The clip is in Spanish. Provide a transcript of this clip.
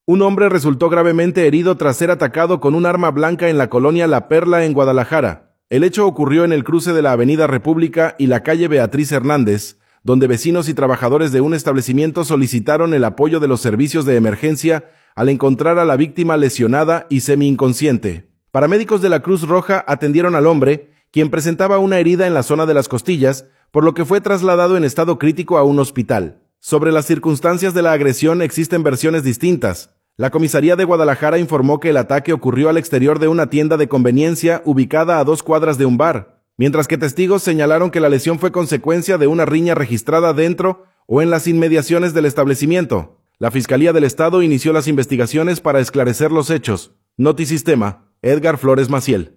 Un hombre resultó gravemente herido tras ser atacado con un arma blanca en la colonia La Perla en Guadalajara. El hecho ocurrió en el cruce de la Avenida República y la calle Beatriz Hernández, donde vecinos y trabajadores de un establecimiento solicitaron el apoyo de los servicios de emergencia al encontrar a la víctima lesionada y semi-inconsciente. Paramédicos de la Cruz Roja atendieron al hombre, quien presentaba una herida en la zona de las costillas, por lo que fue trasladado en estado crítico a un hospital. Sobre las circunstancias de la agresión existen versiones distintas. La comisaría de Guadalajara informó que el ataque ocurrió al exterior de una tienda de conveniencia ubicada a 2 cuadras de un bar, mientras que testigos señalaron que la lesión fue consecuencia de una riña registrada dentro o en las inmediaciones del establecimiento. La Fiscalía del Estado inició las investigaciones para esclarecer los hechos. Notisistema, Edgar Flores Maciel.